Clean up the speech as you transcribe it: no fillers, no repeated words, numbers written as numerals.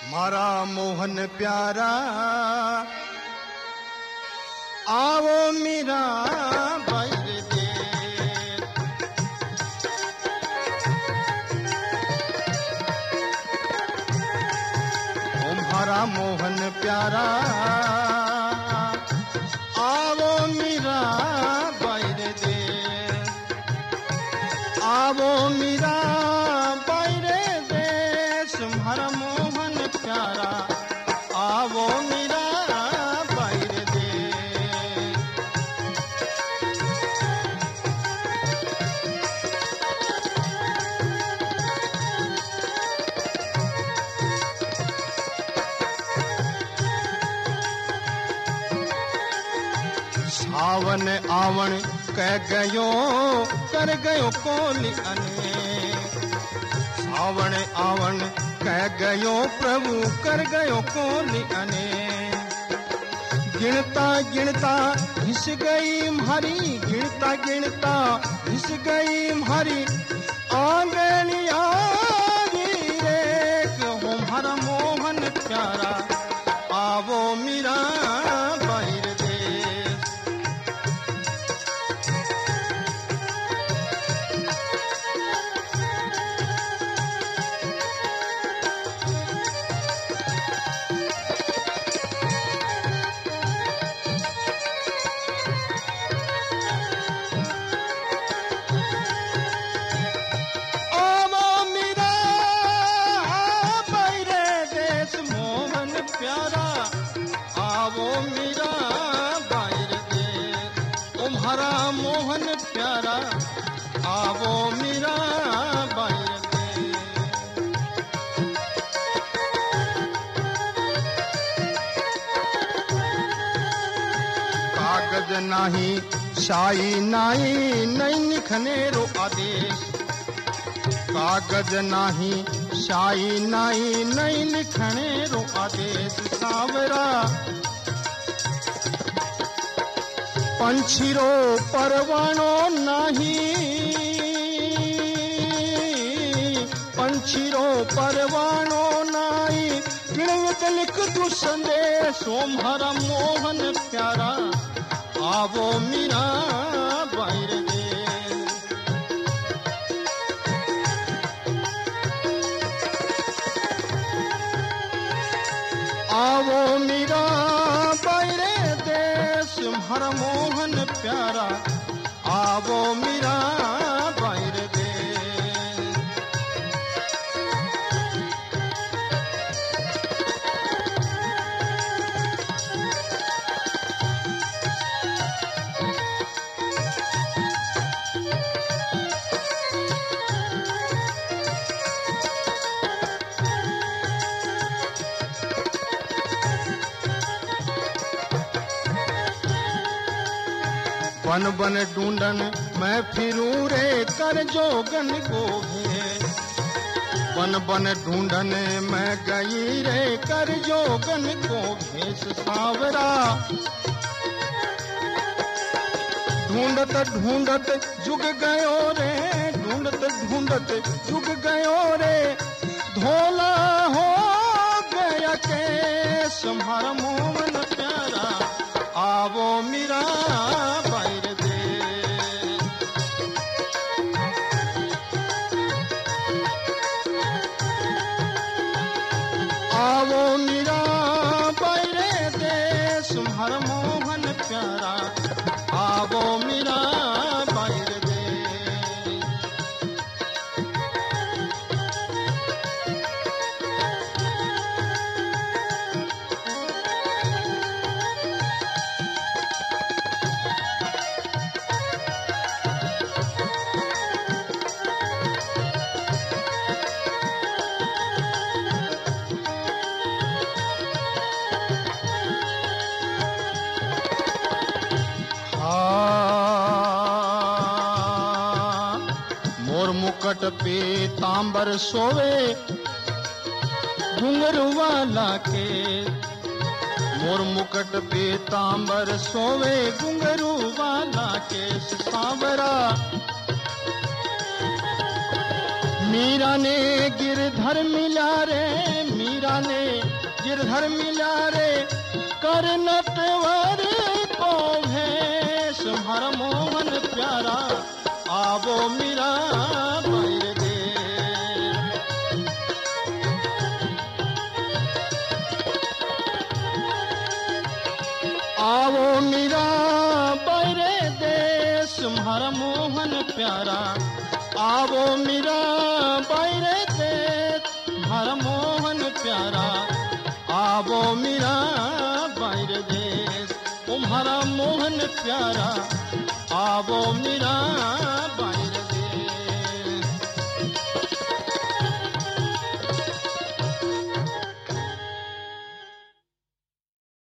मारा मोहन प्यारा आवो मीरा बैर दे। ओ मारा मोहन प्यारा आवो मीरा बैर दे। आवो मीरा बैर दे तुम्हारा मोहन प्यारा आवो मीरा बैर दे। सावन आवण कह गयो कर गयो कोली अने। सावन आवण कह गयो प्रभु कर गयो कोली अने। गिनता गिनता घिस गई म्हारी गिनता गिनता घिस गई म्हारी आंगनिया रे हो हमारा मोहन प्यारा आवो मीरा बैर दे। प्यारा आवो मीरा बैर दे। तुम्हारा मोहन प्यारा आवो मीरा बैर दे। कागज नाही शाही नाही नहीं लिखने रो आदेश। कागज नाही शाही नाही नहीं लिखने रो आदेश। सावरा पंछी रो परवानो नाही पंछी रो परवानो नाही। गिणवत लिख तू संदेश तुम्हारा मोहन प्यारा आवो मीरा बैर दे। आवो मीरा बैर दे तुम्हारा मोहन प्यारा आवो मीरा बैर दे। बन बन ढूंढन मैं फिरूं रे कर जोगन को भेष। बन बन ढूंढन मैं गई रे कर जोगन को भेष। सावरा ढूंढत ढूंढत जुग गयो रे ढूंढत ढूंढत जुग गयो रे। धोला हो गया केस तुम्हारा मोहन प्यारा आवो मीरा बैर दे। आवो मीरा बैर दे तुम्हारा मोहन प्यारा आवो मीरा बैर दे। मोर मुकट पीतांबर सोवे घुंघरू वाला के। मोर मुकट पीतांबर सोवे घुंघरू वाला के। सावरा मीरा ने गिरधर मिला रे मीरा मीरा ने गिरधर मिला रे कर नटवर को भेष हर मोहन प्यारा आवो मीरा बाई दे। आवो मीरा बाई देश हर मोहन प्यारा आवो मीरा बाई देश हर मोहन प्यारा आवो मीरा बाई देश तुम्हारा मोहन प्यारा आवो मीरा बाई